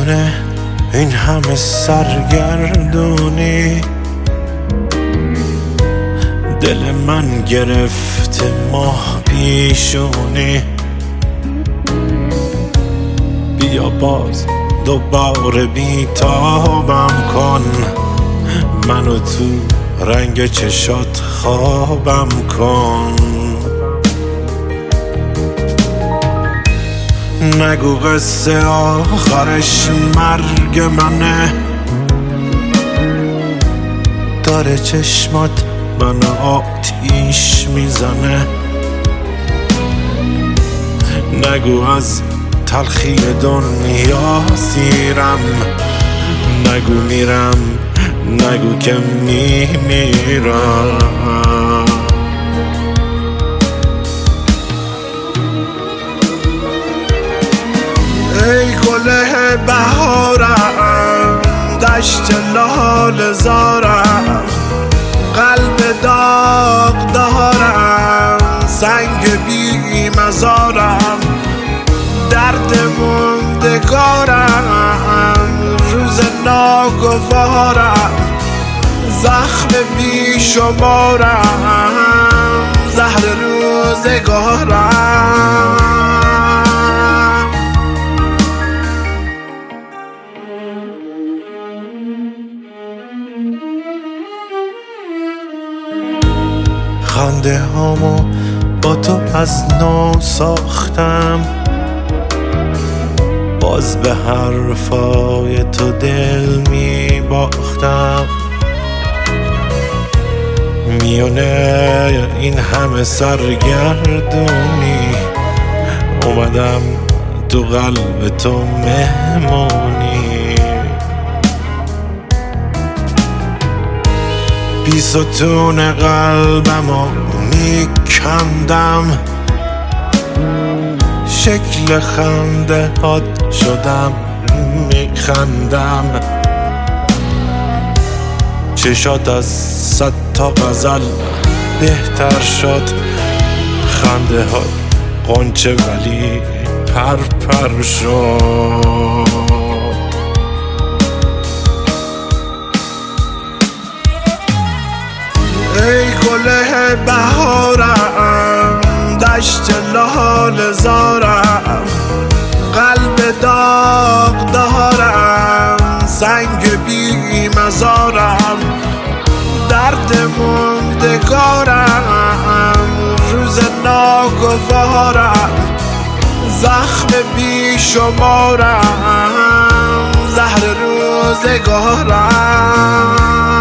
میونه این همه سرگردونی، دل من گرفته ماه پیشونی. بیا باز دوباره بیتابم کن، منو تو رنگ چشات خوابم کن. نگو قصه آخرش مرگ منه، داره چشمات منو آتیش میزنه. نگو از تلخی دنیا سیرم، نگو میرم، نگو که میمیرم. ای گل بهارم، دشت لاله زارم، قلب داغ دارم، سنگ بی مزارم، درد موندگارم، روز ناگوارم، زخم بی شمارم، زهر روزگارم. خنده هامو با تو از نو ساختم، باز به حرفای تو دل می باختم. میونه این همه سرگردونی، اومدم تو قلب تو مهمونی. بی ستون قلبمو میکندم، شکل خنده هات شدم میخندم. چشات از 100 تا غزل بهتر شد، خنده هات قنچه ولی پر شد. ای گل بهارم، دشت لاله زارم، قلب داغ دارم، سنگ بی مزارم، درد موندگارم، روز ناگوارم، زخم بی شمارم، زهر روزگارم.